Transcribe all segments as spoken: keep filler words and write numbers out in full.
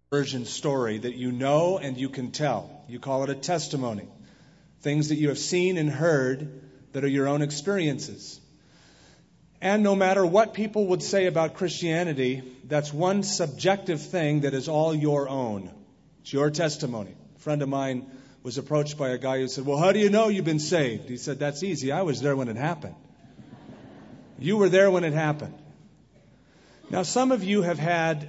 Version story that you know and you can tell. You call it a testimony. Things that you have seen and heard that are your own experiences. And no matter what people would say about Christianity, that's one subjective thing that is all your own. It's your testimony. A friend of mine was approached by a guy who said, well, how do you know you've been saved? He said, that's easy. I was there when it happened. You were there when it happened. Now, some of you have had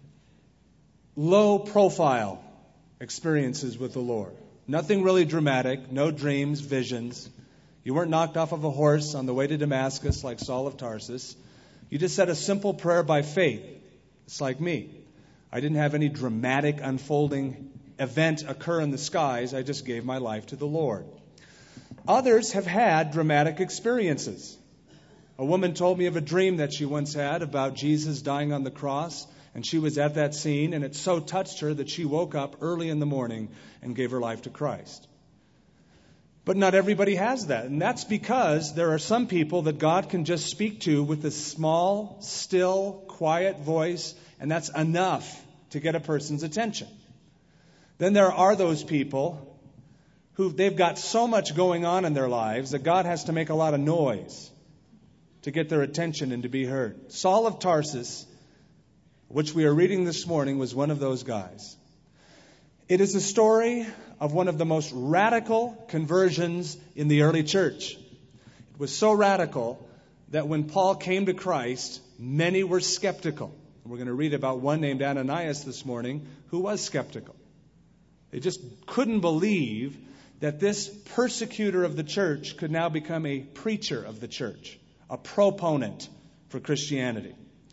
low-profile experiences with the Lord. Nothing really dramatic, no dreams, visions. You weren't knocked off of a horse on the way to Damascus like Saul of Tarsus. You just said a simple prayer by faith. It's like me. I didn't have any dramatic unfolding event occur in the skies. I just gave my life to the Lord. Others have had dramatic experiences. A woman told me of a dream that she once had about Jesus dying on the cross. And she was at that scene, and it so touched her that she woke up early in the morning and gave her life to Christ. But not everybody has that. And that's because there are some people that God can just speak to with a small, still, quiet voice, and that's enough to get a person's attention. Then there are those people who they've got so much going on in their lives that God has to make a lot of noise to get their attention and to be heard. Saul of Tarsus, which we are reading this morning, was one of those guys. It is the story of one of the most radical conversions in the early church. It was so radical that when Paul came to Christ, many were skeptical. We're going to read about one named Ananias this morning who was skeptical. They just couldn't believe that this persecutor of the church could now become a preacher of the church, a proponent for Christianity.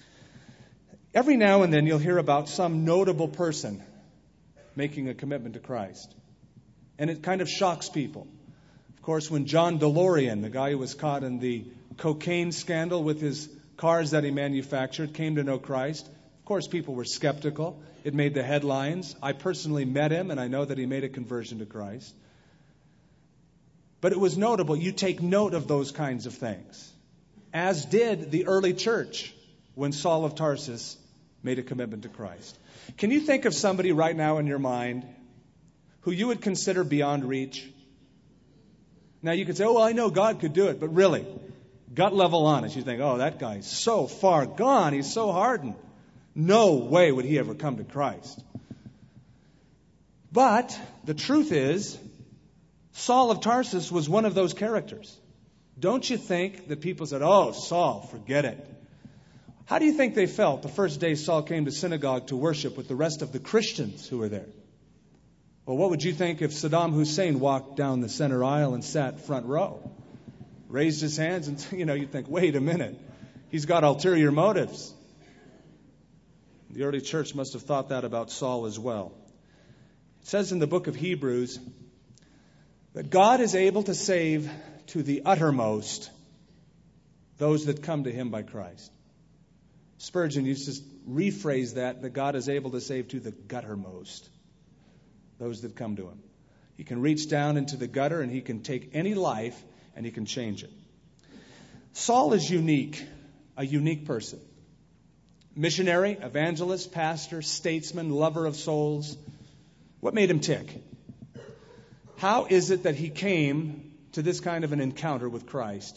Every now and then you'll hear about some notable person making a commitment to Christ. And it kind of shocks people. Of course, when John DeLorean, the guy who was caught in the cocaine scandal with his cars that he manufactured, came to know Christ, of course people were skeptical. It made the headlines. I personally met him, and I know that he made a conversion to Christ. But it was notable. You take note of those kinds of things. As did the early church when Saul of Tarsus made a commitment to Christ. Can you think of somebody right now in your mind who you would consider beyond reach? Now you could say, oh, well, I know God could do it, but really, gut level honest, you think, oh, that guy's so far gone, he's so hardened. No way would he ever come to Christ. But the truth is, Saul of Tarsus was one of those characters. Don't you think that people said, oh, Saul, forget it. How do you think they felt the first day Saul came to synagogue to worship with the rest of the Christians who were there? Well, what would you think if Saddam Hussein walked down the center aisle and sat front row? Raised his hands and, you know, you'd think, wait a minute. He's got ulterior motives. The early church must have thought that about Saul as well. It says in the book of Hebrews that God is able to save to the uttermost those that come to him by Christ. Spurgeon used to rephrase that, that God is able to save to the guttermost those that come to him. He can reach down into the gutter and he can take any life and he can change it. Saul is unique, a unique person. Missionary, evangelist, pastor, statesman, lover of souls. What made him tick? How is it that he came to this kind of an encounter with Christ?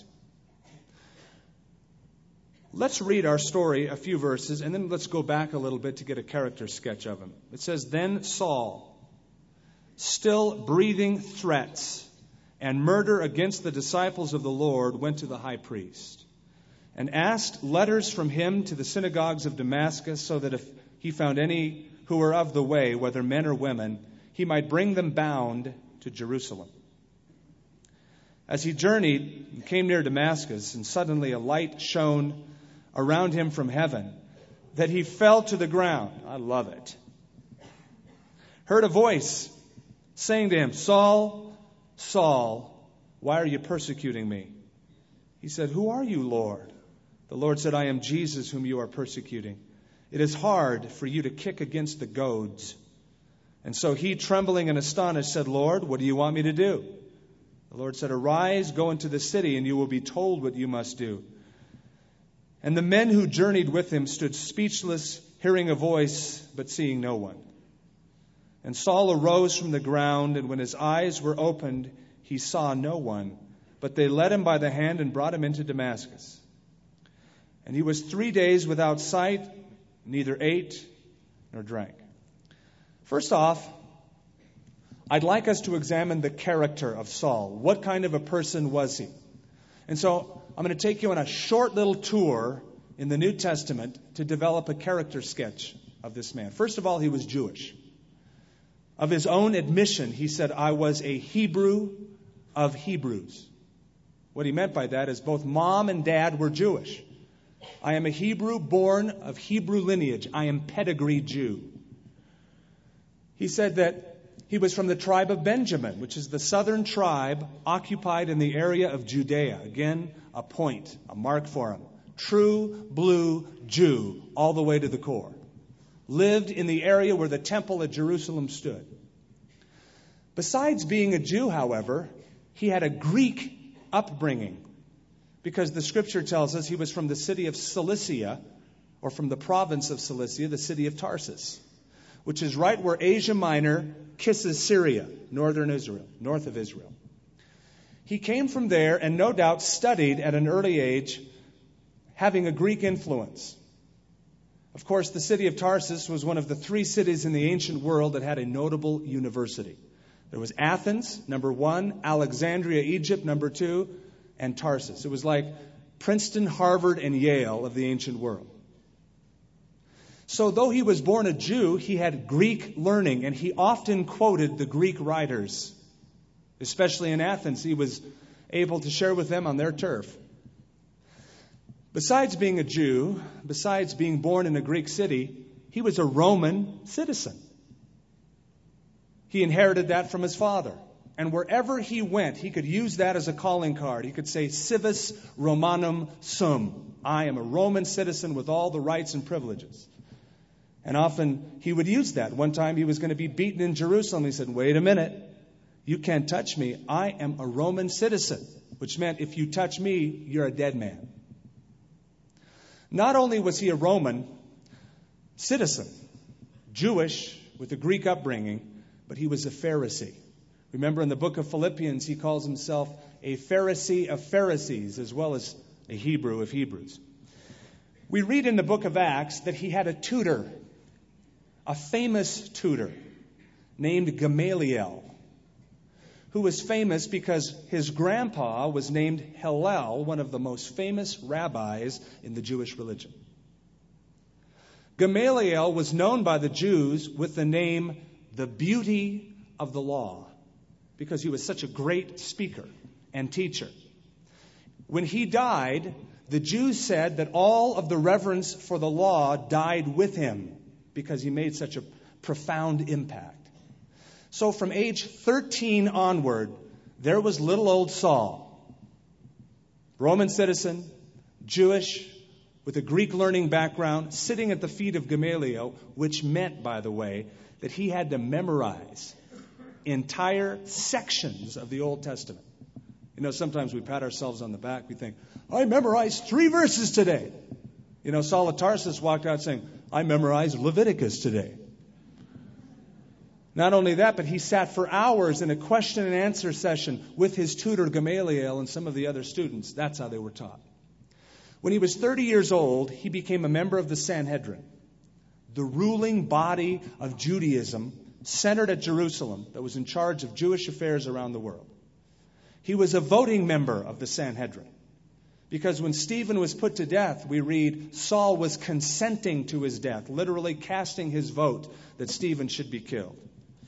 Let's read our story, a few verses, and then let's go back a little bit to get a character sketch of him. It says, then Saul, still breathing threats and murder against the disciples of the Lord, went to the high priest and asked letters from him to the synagogues of Damascus, so that if he found any who were of the way, whether men or women, he might bring them bound to Jerusalem. As he journeyed and came near Damascus, and suddenly a light shone around him from heaven, that he fell to the ground. I love it. Heard a voice saying to him, Saul, Saul, why are you persecuting me? He said, who are you, Lord? The Lord said, I am Jesus whom you are persecuting. It is hard for you to kick against the goads. And so he, trembling and astonished, said, Lord, what do you want me to do? The Lord said, arise, go into the city, and you will be told what you must do. And the men who journeyed with him stood speechless hearing a voice but seeing no one. And Saul arose from the ground, and when his eyes were opened, he saw no one. But they led him by the hand and brought him into Damascus. And he was three days without sight, neither ate nor drank. First off, I'd like us to examine the character of Saul. What kind of a person was he? And so I'm going to take you on a short little tour in the New Testament to develop a character sketch of this man. First of all, he was Jewish. Of his own admission, he said, I was a Hebrew of Hebrews. What he meant by that is both mom and dad were Jewish. I am a Hebrew born of Hebrew lineage. I am pedigree Jew. He said that he was from the tribe of Benjamin, which is the southern tribe occupied in the area of Judea. Again, a point, a mark for him. True blue Jew, all the way to the core. Lived in the area where the temple at Jerusalem stood. Besides being a Jew, however, he had a Greek upbringing, because the scripture tells us he was from the city of Cilicia, or from the province of Cilicia, the city of Tarsus, which is right where Asia Minor kisses Syria, northern Israel, north of Israel. He came from there and no doubt studied at an early age, having a Greek influence. Of course, the city of Tarsus was one of the three cities in the ancient world that had a notable university. There was Athens, number one, Alexandria, Egypt, number two, and Tarsus. It was like Princeton, Harvard, and Yale of the ancient world. So though he was born a Jew, he had Greek learning, and he often quoted the Greek writers. Especially in Athens, he was able to share with them on their turf. Besides being a Jew, besides being born in a Greek city, he was a Roman citizen. He inherited that from his father. And wherever he went, he could use that as a calling card. He could say, Civis Romanum sum. I am a Roman citizen with all the rights and privileges. And often he would use that. One time he was going to be beaten in Jerusalem. He said, wait a minute. You can't touch me. I am a Roman citizen. Which meant if you touch me, you're a dead man. Not only was he a Roman citizen, Jewish with a Greek upbringing, but he was a Pharisee. Remember in the book of Philippians, he calls himself a Pharisee of Pharisees as well as a Hebrew of Hebrews. We read in the book of Acts that he had a tutor, a famous tutor named Gamaliel, who was famous because his grandpa was named Hillel, one of the most famous rabbis in the Jewish religion. Gamaliel was known by the Jews with the name the Beauty of the Law, because he was such a great speaker and teacher. When he died, the Jews said that all of the reverence for the law died with him because he made such a profound impact. So from age thirteen onward, there was little old Saul, Roman citizen, Jewish, with a Greek learning background, sitting at the feet of Gamaliel, which meant, by the way, that he had to memorize entire sections of the Old Testament. You know, sometimes we pat ourselves on the back. We think, I memorized three verses today. You know, Saul of Tarsus walked out saying, I memorized Leviticus today. Not only that, but he sat for hours in a question and answer session with his tutor Gamaliel and some of the other students. That's how they were taught. When he was thirty years old, he became a member of the Sanhedrin, the ruling body of Judaism centered at Jerusalem that was in charge of Jewish affairs around the world. He was a voting member of the Sanhedrin because when Stephen was put to death, we read Saul was consenting to his death, literally casting his vote that Stephen should be killed.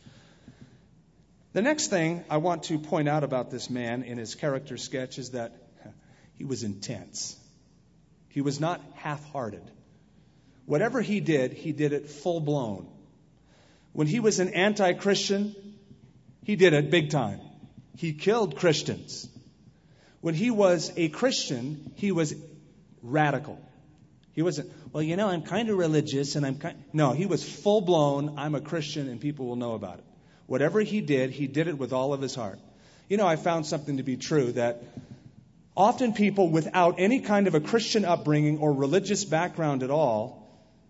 The next thing I want to point out about this man in his character sketch is that he was intense. He was not half-hearted. Whatever he did, he did it full-blown. When he was an anti-Christian, he did it big time. He killed Christians. When he was a Christian, he was radical. He wasn't, well, you know, I'm kind of religious and I'm kind... No, he was full-blown, I'm a Christian and people will know about it. Whatever he did, he did it with all of his heart. You know, I found something to be true, that often people without any kind of a Christian upbringing or religious background at all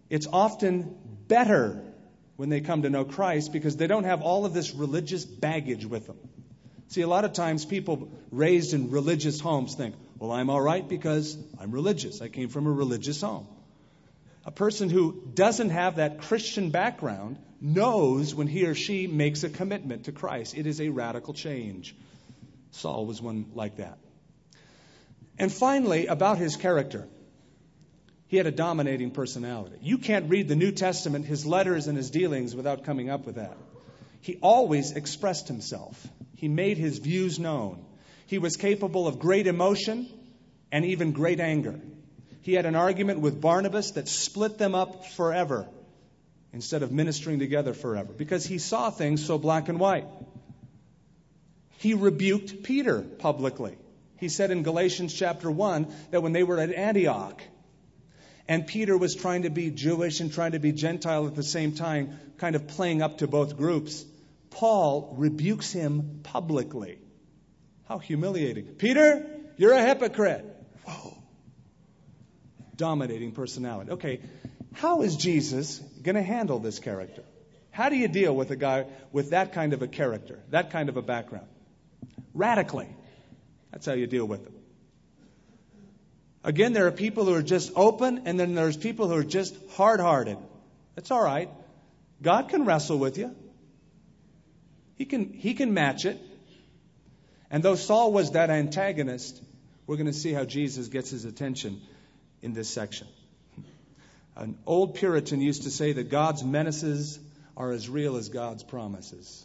it's often better when they come to know Christ because they don't have all of this religious baggage with them. See, a lot of times people raised in religious homes think, well, I'm all right because I'm religious. I came from a religious home. A person who doesn't have that Christian background knows when he or she makes a commitment to Christ. It is a radical change. Saul was one like that. And finally, about his character. He had a dominating personality. You can't read the New Testament, his letters and his dealings without coming up with that. He always expressed himself. He made his views known. He was capable of great emotion and even great anger. He had an argument with Barnabas that split them up forever instead of ministering together forever because he saw things so black and white. He rebuked Peter publicly. He said in Galatians chapter one that when they were at Antioch and Peter was trying to be Jewish and trying to be Gentile at the same time, kind of playing up to both groups, Paul rebukes him publicly. How humiliating. Peter, you're a hypocrite. Whoa. Dominating personality. Okay, how is Jesus going to handle this character? How do you deal with a guy with that kind of a character, that kind of a background? Radically. That's how you deal with it. Again, there are people who are just open, and then there's people who are just hard-hearted. That's all right. God can wrestle with you. He can, he can match it. And though Saul was that antagonist, we're going to see how Jesus gets his attention in this section. An old Puritan used to say that God's menaces are as real as God's promises.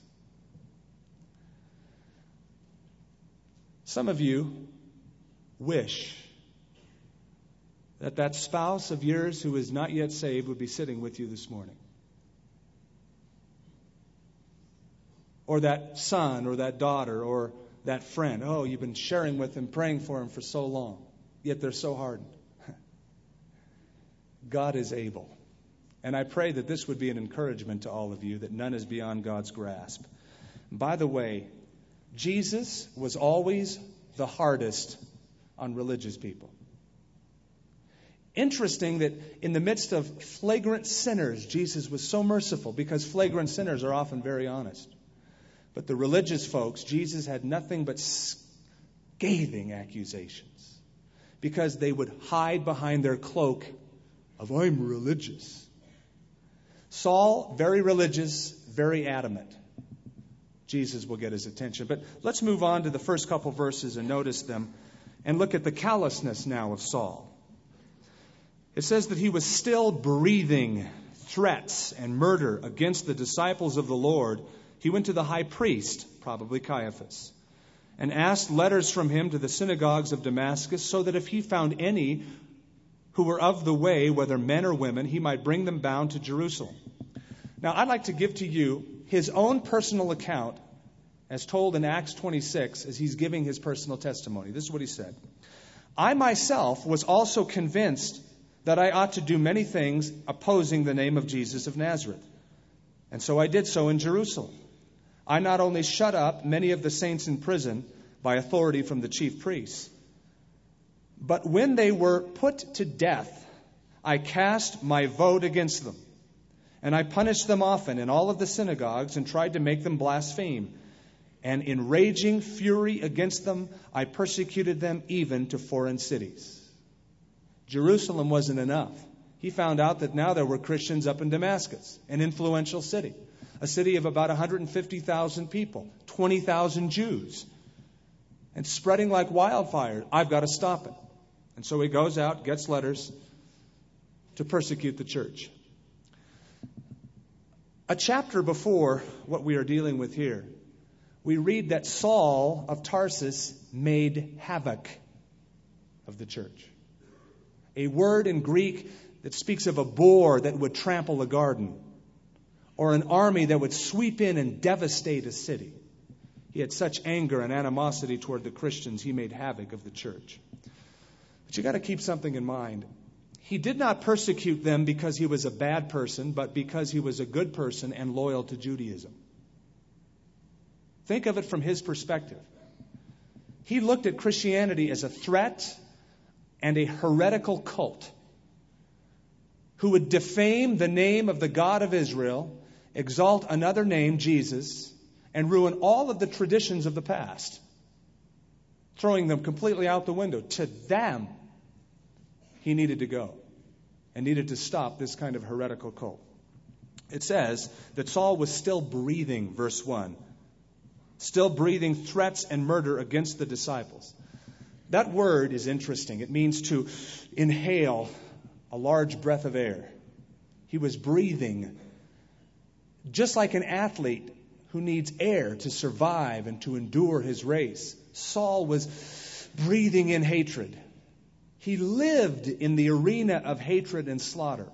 Some of you wish that that spouse of yours who is not yet saved would be sitting with you this morning. Or that son or that daughter or that friend. Oh, you've been sharing with him, praying for him for so long, yet they're so hardened. God is able. And I pray that this would be an encouragement to all of you, that none is beyond God's grasp. By the way, Jesus was always the hardest on religious people. Interesting that in the midst of flagrant sinners, Jesus was so merciful because flagrant sinners are often very honest. But the religious folks, Jesus had nothing but scathing accusations because they would hide behind their cloak of, I'm religious. Saul, very religious, very adamant. Jesus will get his attention. But let's move on to the first couple verses and notice them and look at the callousness now of Saul. It says that he was still breathing threats and murder against the disciples of the Lord. He went to the high priest, probably Caiaphas, and asked letters from him to the synagogues of Damascus so that if he found any who were of the way, whether men or women, he might bring them bound to Jerusalem. Now, I'd like to give to you his own personal account as told in Acts twenty-six as he's giving his personal testimony. This is what he said. I myself was also convinced that I ought to do many things opposing the name of Jesus of Nazareth. And so I did so in Jerusalem. I not only shut up many of the saints in prison by authority from the chief priests, but when they were put to death, I cast my vote against them. And I punished them often in all of the synagogues and tried to make them blaspheme. And in raging fury against them, I persecuted them even to foreign cities. Jerusalem wasn't enough. He found out that now there were Christians up in Damascus, an influential city, a city of about one hundred fifty thousand people, twenty thousand Jews, and spreading like wildfire. I've got to stop it. And so he goes out, gets letters to persecute the church. A chapter before what we are dealing with here, we read that Saul of Tarsus made havoc of the church. A word in Greek that speaks of a boar that would trample a garden, or an army that would sweep in and devastate a city. He had such anger and animosity toward the Christians, he made havoc of the church. But you got to keep something in mind. He did not persecute them because he was a bad person, but because he was a good person and loyal to Judaism. Think of it from his perspective. He looked at Christianity as a threat and a heretical cult. who would defame the name of the God of Israel, exalt another name, Jesus, and ruin all of the traditions of the past, throwing them completely out the window. To them, he needed to go and needed to stop this kind of heretical cult. It says that Saul was still breathing, verse one, still breathing threats and murder against the disciples. That word is interesting. It means to inhale a large breath of air. He was breathing just like an athlete who needs air to survive and to endure his race. Saul was breathing in hatred. He lived in the arena of hatred and slaughter.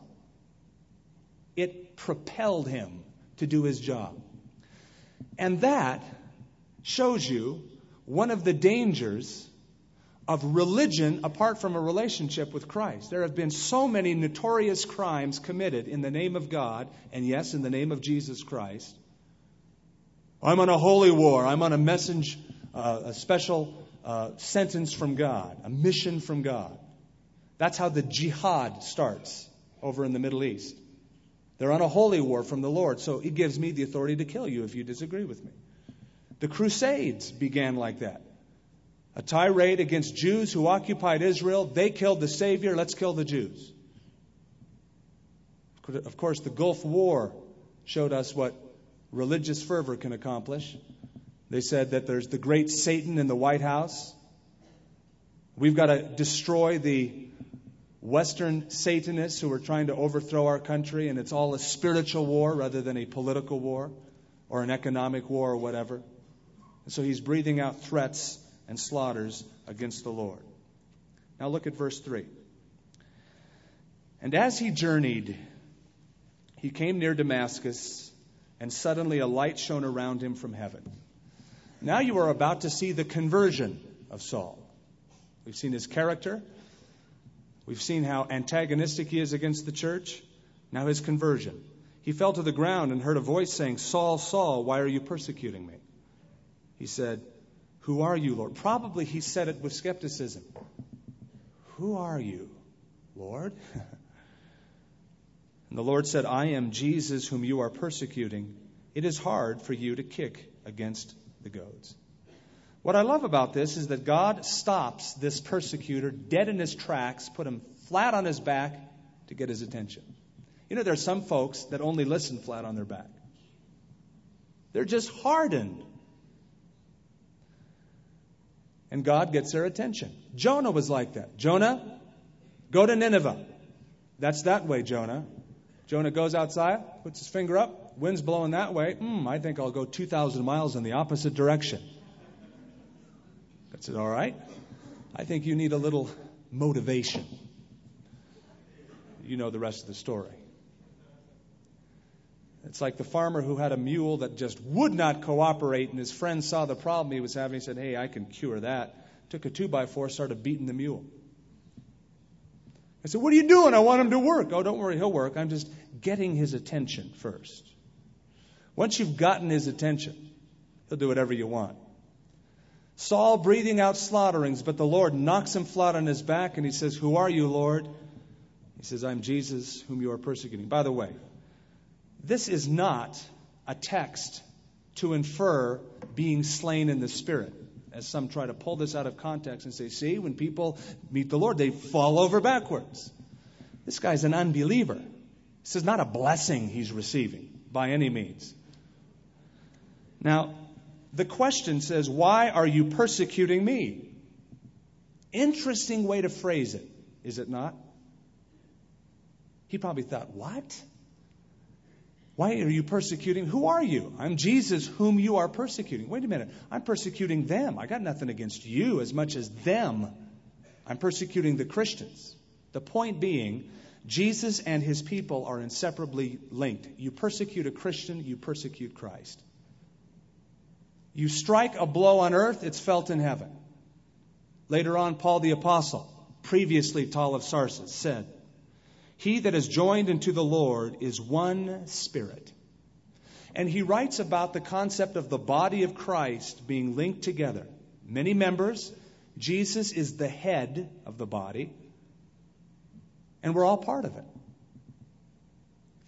It propelled him to do his job. And that shows you one of the dangers of religion apart from a relationship with Christ. There have been so many notorious crimes committed in the name of God, and yes, in the name of Jesus Christ. I'm on a holy war. I'm on a message, uh, a special uh, sentence from God, a mission from God. That's how the jihad starts over in the Middle East. They're on a holy war from the Lord, so it gives me the authority to kill you if you disagree with me. The Crusades began like that. A tirade against Jews who occupied Israel. They killed the Savior. Let's kill the Jews. Of course, the Gulf War showed us what religious fervor can accomplish. They said that there's the great Satan in the White House. We've got to destroy the Western Satanists who are trying to overthrow our country, and it's all a spiritual war rather than a political war or an economic war or whatever. And so he's breathing out threats and slaughters against the Lord. Now look at verse three. And as he journeyed, he came near Damascus, and suddenly a light shone around him from heaven. Now you are about to see the conversion of Saul. We've seen his character. We've seen how antagonistic he is against the church. Now his conversion. He fell to the ground and heard a voice saying, Saul, Saul, why are you persecuting me? He said, who are you, Lord? Probably he said it with skepticism. Who are you, Lord? And the Lord said, I am Jesus whom you are persecuting. It is hard for you to kick against the goads. What I love about this is that God stops this persecutor dead in his tracks, put him flat on his back to get his attention. You know, there are some folks that only listen flat on their back. They're just hardened. And God gets their attention. Jonah was like that. Jonah, go to Nineveh. That's that way, Jonah. Jonah goes outside, puts his finger up, wind's blowing that way. Hmm, I think I'll go two thousand miles in the opposite direction. I said, all right. I think you need a little motivation. You know the rest of the story. It's like the farmer who had a mule that just would not cooperate, and his friend saw the problem he was having. He said, hey, I can cure that. Took a two by four, started beating the mule. I said, what are you doing? I want him to work. Oh, don't worry, he'll work. I'm just getting his attention first. Once you've gotten his attention, he'll do whatever you want. Saul breathing out slaughterings, but the Lord knocks him flat on his back, and he says, who are you, Lord? He says, I'm Jesus whom you are persecuting. By the way, this is not a text to infer being slain in the Spirit, as some try to pull this out of context and say, see, when people meet the Lord, they fall over backwards. This guy's an unbeliever. This is not a blessing he's receiving by any means. Now, the question says, why are you persecuting me? Interesting way to phrase it, is it not? He probably thought, what? Why are you persecuting? Who are you? I'm Jesus whom you are persecuting. Wait a minute. I'm persecuting them. I got nothing against you as much as them. I'm persecuting the Christians. The point being, Jesus and his people are inseparably linked. You persecute a Christian, you persecute Christ. You strike a blow on earth, it's felt in heaven. Later on, Paul the Apostle, previously Saul of Tarsus, said, he that is joined unto the Lord is one spirit. And he writes about the concept of the body of Christ being linked together. Many members. Jesus is the head of the body. And we're all part of it.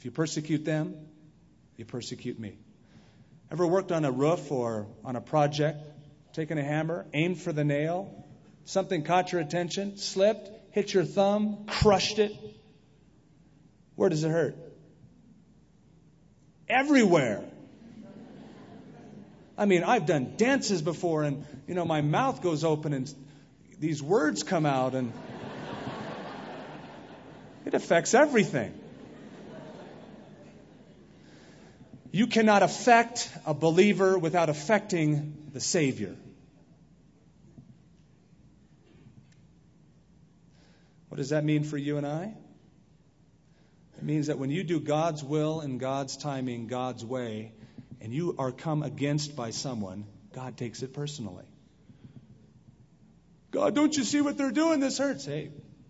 If you persecute them, you persecute me. Ever worked on a roof or on a project, taken a hammer, aimed for the nail, something caught your attention, slipped, hit your thumb, crushed it? Where does it hurt? Everywhere. I mean, I've done dances before, and, you know, my mouth goes open and these words come out, and it affects everything. You cannot affect a believer without affecting the Savior. What does that mean for you and I? It means that when you do God's will and God's timing, God's way, and you are come against by someone, God takes it personally. God, don't you see what they're doing? This hurts. Hey,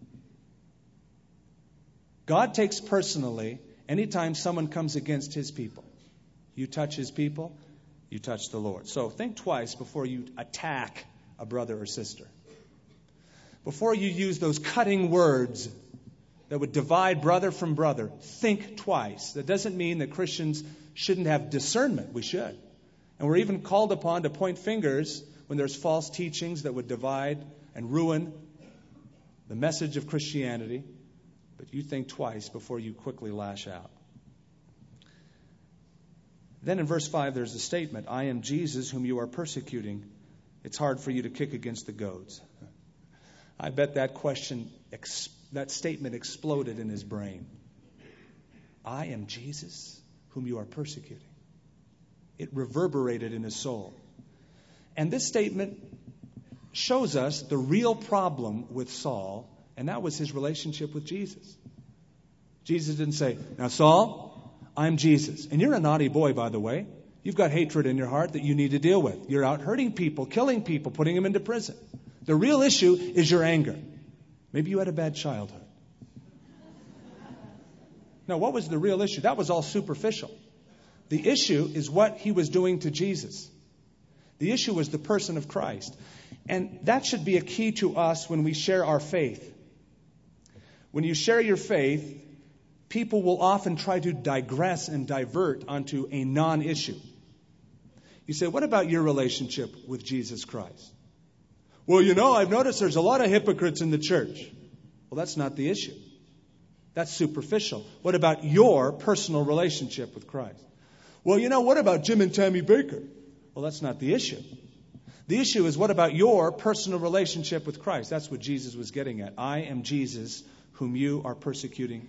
God takes personally anytime someone comes against His people. You touch His people, you touch the Lord. So think twice before you attack a brother or sister. Before you use those cutting words that would divide brother from brother, think twice. That doesn't mean that Christians shouldn't have discernment. We should. And we're even called upon to point fingers when there's false teachings that would divide and ruin the message of Christianity. But you think twice before you quickly lash out. Then in verse five, there's a statement, I am Jesus whom you are persecuting. It's hard for you to kick against the goads. I bet that question, that statement exploded in his brain. I am Jesus whom you are persecuting. It reverberated in his soul. And this statement shows us the real problem with Saul, and that was his relationship with Jesus. Jesus didn't say, now Saul, I'm Jesus. And you're a naughty boy, by the way. You've got hatred in your heart that you need to deal with. You're out hurting people, killing people, putting them into prison. The real issue is your anger. Maybe you had a bad childhood. No, what was the real issue? That was all superficial. The issue is what he was doing to Jesus. The issue was the person of Christ. And that should be a key to us when we share our faith. When you share your faith, people will often try to digress and divert onto a non-issue. You say, what about your relationship with Jesus Christ? Well, you know, I've noticed there's a lot of hypocrites in the church. Well, that's not the issue. That's superficial. What about your personal relationship with Christ? Well, you know, what about Jim and Tammy Baker? Well, that's not the issue. The issue is, what about your personal relationship with Christ? That's what Jesus was getting at. I am Jesus whom you are persecuting.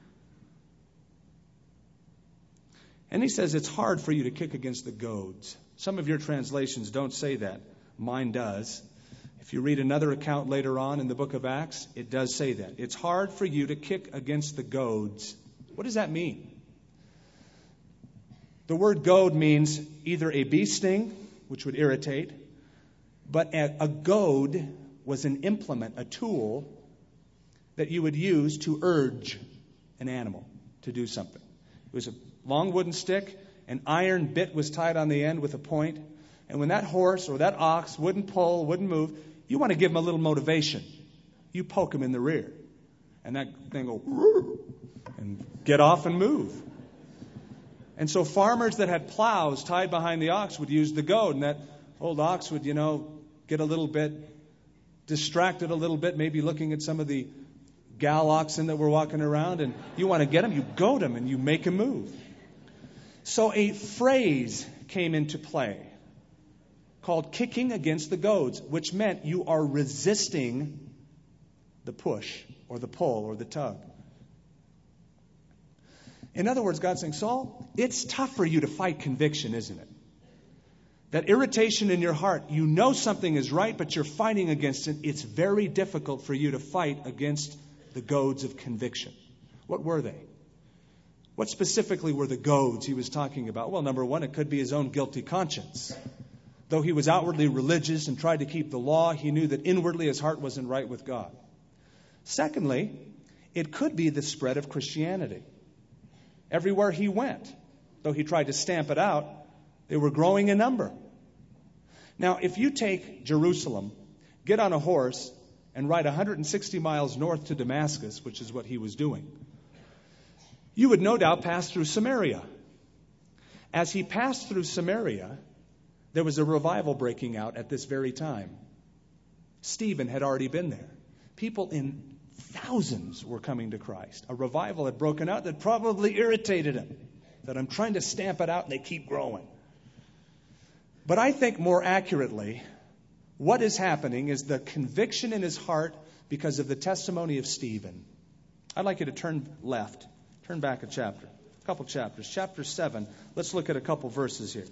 And he says it's hard for you to kick against the goads. Some of your translations don't say that. Mine does. If you read another account later on in the book of Acts, it does say that. It's hard for you to kick against the goads. What does that mean? The word goad means either a bee sting, which would irritate, but a, a goad was an implement, a tool that you would use to urge an animal to do something. It was a long wooden stick, an iron bit was tied on the end with a point, and when that horse or that ox wouldn't pull, wouldn't move, you want to give him a little motivation. You poke him in the rear, and that thing will and get off and move. And so farmers that had plows tied behind the ox would use the goad, and that old ox would, you know, get a little bit distracted a little bit, maybe looking at some of the gal oxen that were walking around, and you want to get him, you goad him, and you make him move. So a phrase came into play called kicking against the goads, which meant you are resisting the push or the pull or the tug. In other words, God's saying, Saul, it's tough for you to fight conviction, isn't it? That irritation in your heart, you know something is right, but you're fighting against it. It's very difficult for you to fight against the goads of conviction. What were they? What specifically were the goads he was talking about? Well, number one, it could be his own guilty conscience. Though he was outwardly religious and tried to keep the law, he knew that inwardly his heart wasn't right with God. Secondly, it could be the spread of Christianity. Everywhere he went, though he tried to stamp it out, they were growing in number. Now, if you take Jerusalem, get on a horse, and ride one hundred sixty miles north to Damascus, which is what he was doing, you would no doubt pass through Samaria. As he passed through Samaria, there was a revival breaking out at this very time. Stephen had already been there. People in thousands were coming to Christ. A revival had broken out that probably irritated him, that I'm trying to stamp it out and they keep growing. But I think more accurately, what is happening is the conviction in his heart because of the testimony of Stephen. I'd like you to turn left, turn back a chapter, a couple chapters. Chapter seven, let's look at a couple verses here.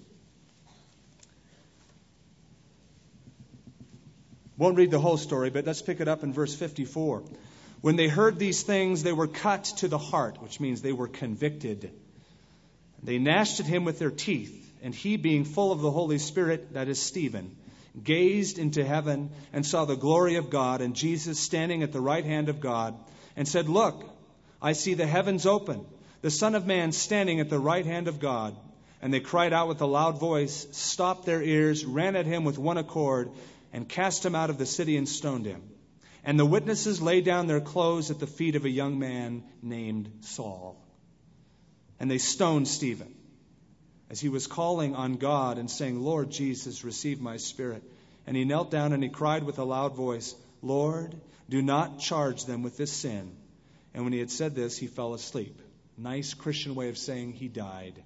Won't read the whole story, but let's pick it up in verse fifty-four. When they heard these things, they were cut to the heart, which means they were convicted. They gnashed at him with their teeth, and he, being full of the Holy Spirit, that is Stephen, gazed into heaven and saw the glory of God and Jesus standing at the right hand of God, and said, "Look, I see the heavens open, the Son of Man standing at the right hand of God." And they cried out with a loud voice, stopped their ears, ran at him with one accord, and cast him out of the city and stoned him. And the witnesses laid down their clothes at the feet of a young man named Saul. And they stoned Stephen as he was calling on God and saying, "Lord Jesus, receive my spirit." And he knelt down and he cried with a loud voice, "Lord, do not charge them with this sin." And when he had said this, he fell asleep. Nice Christian way of saying he died.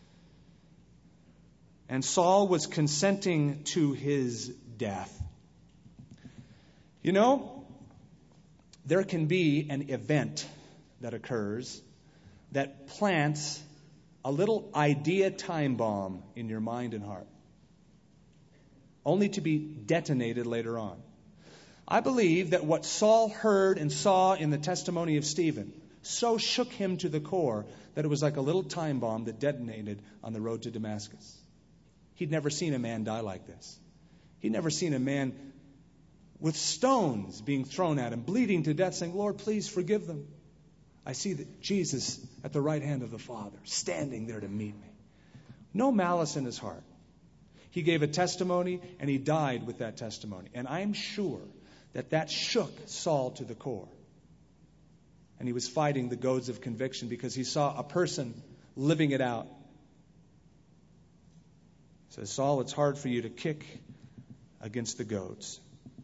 And Saul was consenting to his death. You know, there can be an event that occurs that plants a little idea time bomb in your mind and heart, only to be detonated later on. I believe that what Saul heard and saw in the testimony of Stephen so shook him to the core that it was like a little time bomb that detonated on the road to Damascus. He'd never seen a man die like this. He'd never seen a man with stones being thrown at him, bleeding to death, saying, "Lord, please forgive them. I see that Jesus at the right hand of the Father, standing there to meet me." No malice in his heart. He gave a testimony, and he died with that testimony. And I'm sure that that shook Saul to the core. And he was fighting the goads of conviction because he saw a person living it out. He says, "Saul, it's hard for you to kick against the goads."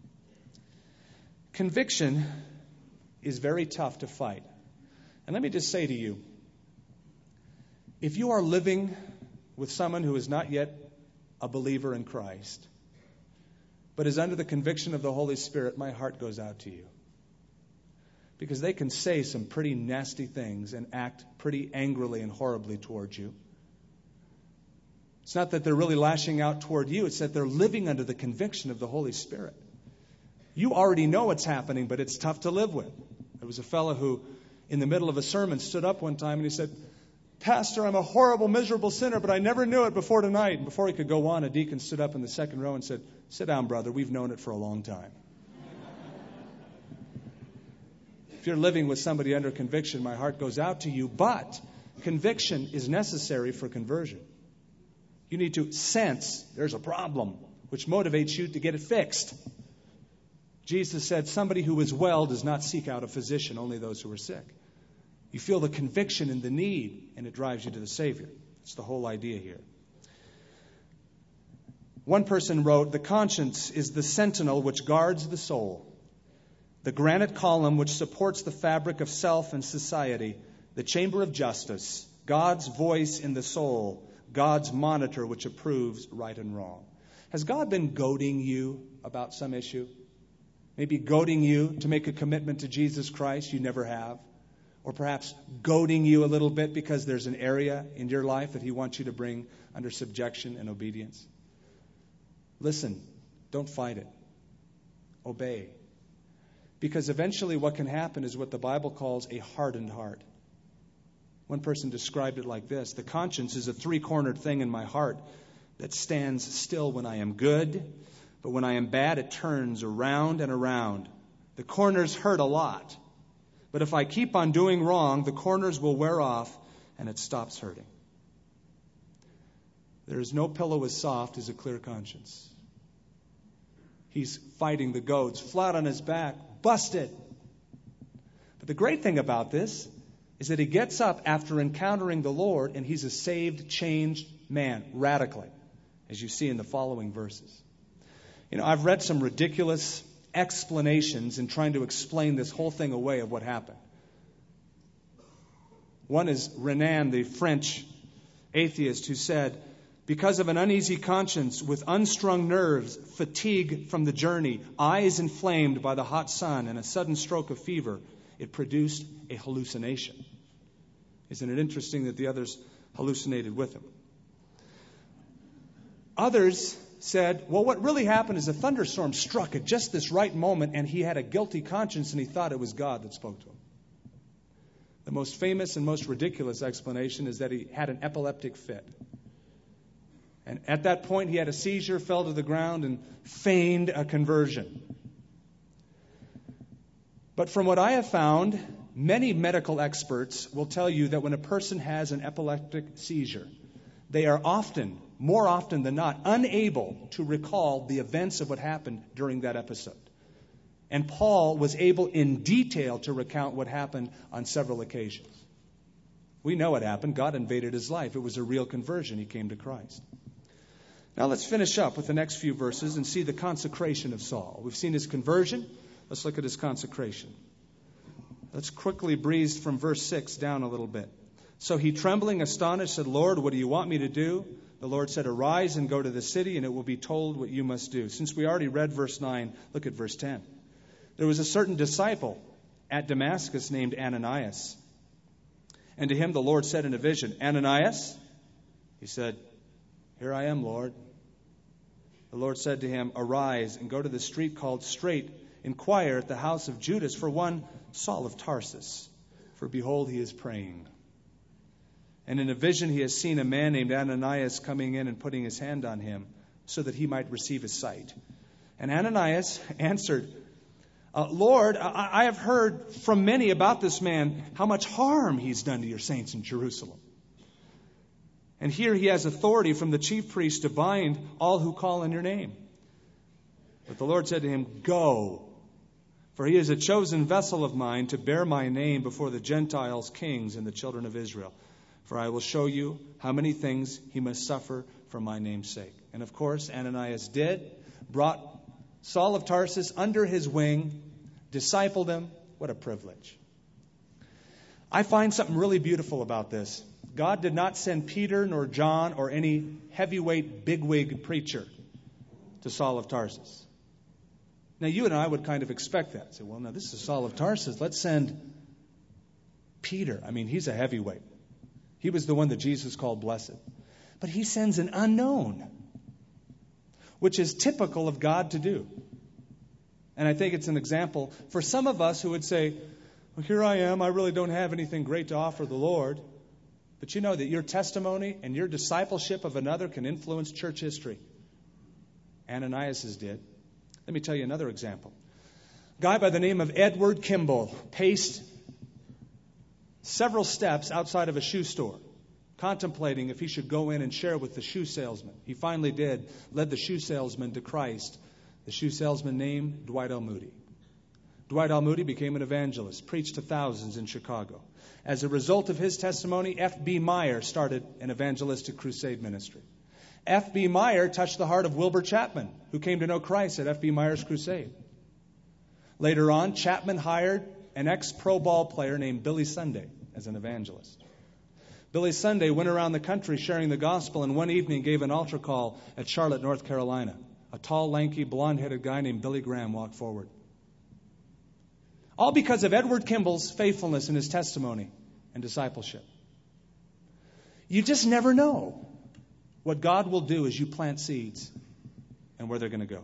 Conviction is very tough to fight. And let me just say to you, if you are living with someone who is not yet a believer in Christ, but is under the conviction of the Holy Spirit, my heart goes out to you. Because they can say some pretty nasty things and act pretty angrily and horribly towards you. It's not that they're really lashing out toward you, it's that they're living under the conviction of the Holy Spirit. You already know what's happening, but it's tough to live with. There was a fellow who, in the middle of a sermon, stood up one time and he said, "Pastor, I'm a horrible, miserable sinner, but I never knew it before tonight." And before he could go on, a deacon stood up in the second row and said, "Sit down, brother. We've known it for a long time." If you're living with somebody under conviction, my heart goes out to you, but conviction is necessary for conversion. You need to sense there's a problem, which motivates you to get it fixed. Jesus said, "Somebody who is well does not seek out a physician, only those who are sick." You feel the conviction and the need, and it drives you to the Savior. That's the whole idea here. One person wrote, "The conscience is the sentinel which guards the soul, the granite column which supports the fabric of self and society, the chamber of justice, God's voice in the soul, God's monitor which approves right and wrong." Has God been goading you about some issue? Maybe goading you to make a commitment to Jesus Christ you never have? Or perhaps goading you a little bit because there's an area in your life that He wants you to bring under subjection and obedience? Listen, don't fight it. Obey. Because eventually what can happen is what the Bible calls a hardened heart. One person described it like this: "The conscience is a three-cornered thing in my heart that stands still when I am good, but when I am bad, it turns around and around. The corners hurt a lot, but if I keep on doing wrong, the corners will wear off and it stops hurting." There is no pillow as soft as a clear conscience. He's fighting the goads, flat on his back, busted. But the great thing about this is that he gets up after encountering the Lord, and he's a saved, changed man, radically, as you see in the following verses. You know, I've read some ridiculous explanations in trying to explain this whole thing away of what happened. One is Renan, the French atheist, who said, because of an uneasy conscience with unstrung nerves, fatigue from the journey, eyes inflamed by the hot sun, and a sudden stroke of fever, it produced a hallucination. Isn't it interesting that the others hallucinated with him? Others said, well, what really happened is a thunderstorm struck at just this right moment, and he had a guilty conscience, and he thought it was God that spoke to him. The most famous and most ridiculous explanation is that he had an epileptic fit. And at that point, he had a seizure, fell to the ground, and feigned a conversion. But from what I have found, many medical experts will tell you that when a person has an epileptic seizure, they are often, more often than not, unable to recall the events of what happened during that episode. And Paul was able in detail to recount what happened on several occasions. We know what happened. God invaded his life. It was a real conversion. He came to Christ. Now let's finish up with the next few verses and see the consecration of Saul. We've seen his conversion. Let's look at his consecration. Let's quickly breeze from verse six down a little bit. So he, trembling, astonished, said, Lord, what do you want me to do? The Lord said, arise and go to the city, and it will be told what you must do. Since we already read verse nine, look at verse ten. There was a certain disciple at Damascus named Ananias. And to him the Lord said in a vision, Ananias? He said, here I am, Lord. The Lord said to him, arise and go to the street called Straight. Inquire at the house of Judas for one Saul of Tarsus. For behold, he is praying. And in a vision he has seen a man named Ananias coming in and putting his hand on him so that he might receive his sight. And Ananias answered, uh, Lord, I-, I have heard from many about this man how much harm he's done to your saints in Jerusalem. And here he has authority from the chief priest to bind all who call on your name. But the Lord said to him, go, for he is a chosen vessel of mine to bear my name before the Gentiles, kings, and the children of Israel. For I will show you how many things he must suffer for my name's sake. And of course, Ananias did, brought Saul of Tarsus under his wing, discipled him. What a privilege. I find something really beautiful about this. God did not send Peter nor John or any heavyweight bigwig preacher to Saul of Tarsus. Now, you and I would kind of expect that. Say, well, now this is Saul of Tarsus. Let's send Peter. I mean, he's a heavyweight. He was the one that Jesus called blessed. But he sends an unknown, which is typical of God to do. And I think it's an example for some of us who would say, well, here I am. I really don't have anything great to offer the Lord. But you know that your testimony and your discipleship of another can influence church history. Ananias's did. Let me tell you another example. A guy by the name of Edward Kimball paced several steps outside of a shoe store, contemplating if he should go in and share with the shoe salesman. He finally did, led the shoe salesman to Christ. The shoe salesman named Dwight L. Moody. Dwight L. Moody became an evangelist, preached to thousands in Chicago. As a result of his testimony, F B Meyer started an evangelistic crusade ministry. F B Meyer touched the heart of Wilbur Chapman, who came to know Christ at F B Meyer's crusade. Later on, Chapman hired an ex-pro ball player named Billy Sunday as an evangelist. Billy Sunday went around the country sharing the gospel, and one evening gave an altar call at Charlotte, North Carolina. A tall, lanky, blonde-headed guy named Billy Graham walked forward. All because of Edward Kimball's faithfulness in his testimony and discipleship. You just never know what God will do as you plant seeds and where they're going to go.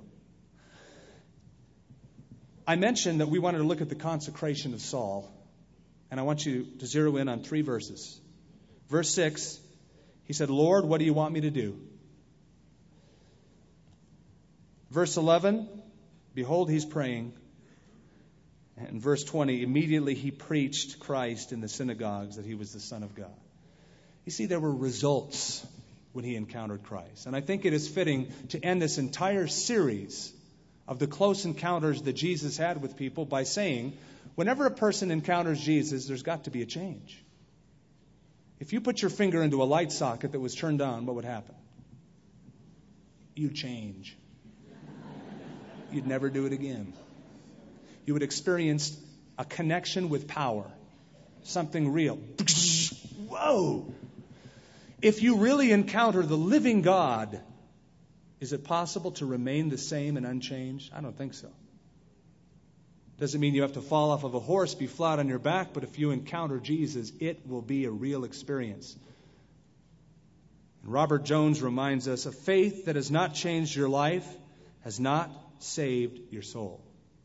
I mentioned that we wanted to look at the consecration of Saul, and I want you to zero in on three verses. Verse six, he said, Lord, what do you want me to do? Verse eleven, behold, he's praying. And verse twenty, immediately he preached Christ in the synagogues that he was the Son of God. You see, there were results when he encountered Christ. And I think it is fitting to end this entire series of the close encounters that Jesus had with people by saying, whenever a person encounters Jesus, there's got to be a change. If you put your finger into a light socket that was turned on, what would happen? You'd change. You'd never do it again. You would experience a connection with power, something real. Whoa! If you really encounter the living God, is it possible to remain the same and unchanged? I don't think so. Doesn't mean you have to fall off of a horse, be flat on your back, but if you encounter Jesus, it will be a real experience. And Robert Jones reminds us, a faith that has not changed your life has not saved your soul.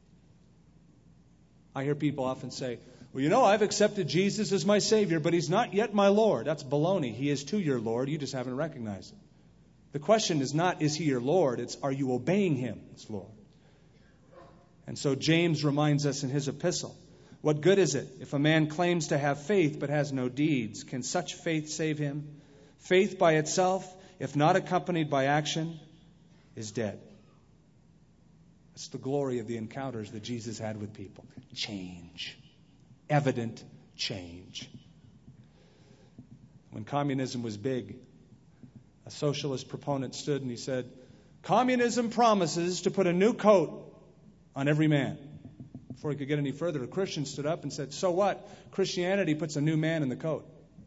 I hear people often say, well, you know, I've accepted Jesus as my Savior, but He's not yet my Lord. That's baloney. He is to your Lord. You just haven't recognized it. The question is not, is He your Lord? It's, are you obeying Him as Lord? And so James reminds us in his epistle, what good is it if a man claims to have faith but has no deeds? Can such faith save him? Faith by itself, if not accompanied by action, is dead. That's the glory of the encounters that Jesus had with people. Change. Evident change. When communism was big, a socialist proponent stood and he said, communism promises to put a new coat on every man. Before he could get any further, a Christian stood up and said, so what? Christianity puts a new man in the coat.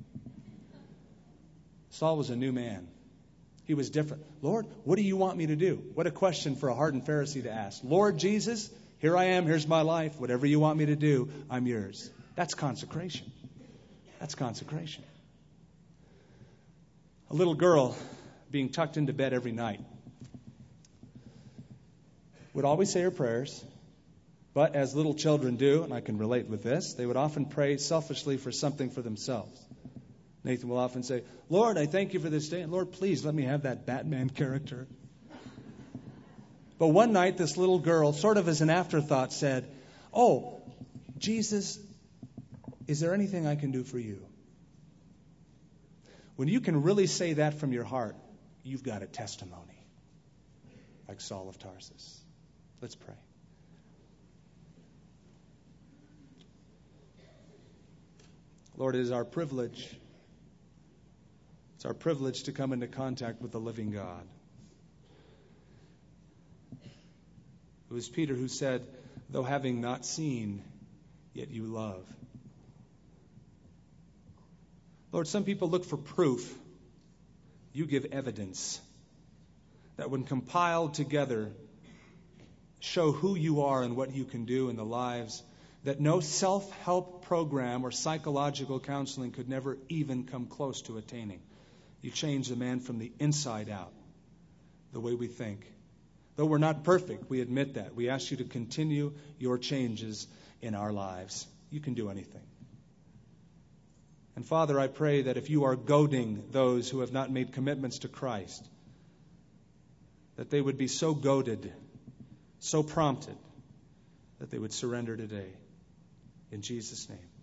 Saul was a new man. He was different. Lord, what do you want me to do? What a question for a hardened Pharisee to ask. Lord Jesus, here I am, here's my life. Whatever you want me to do, I'm yours. That's consecration. That's consecration. A little girl being tucked into bed every night would always say her prayers, but as little children do, and I can relate with this, they would often pray selfishly for something for themselves. Nathan will often say, Lord, I thank you for this day, and Lord, please let me have that Batman character. But one night, this little girl, sort of as an afterthought, said, oh, Jesus, is there anything I can do for you? When you can really say that from your heart, you've got a testimony, like Saul of Tarsus. Let's pray. Lord, it is our privilege. It's our privilege to come into contact with the living God. It was Peter who said, though having not seen, yet you love. Lord, some people look for proof. You give evidence that when compiled together, show who you are and what you can do in the lives that no self-help program or psychological counseling could never even come close to attaining. You change the man from the inside out, the way we think. Though we're not perfect, we admit that. We ask you to continue your changes in our lives. You can do anything. And Father, I pray that if you are goading those who have not made commitments to Christ, that they would be so goaded, so prompted, that they would surrender today. In Jesus' name.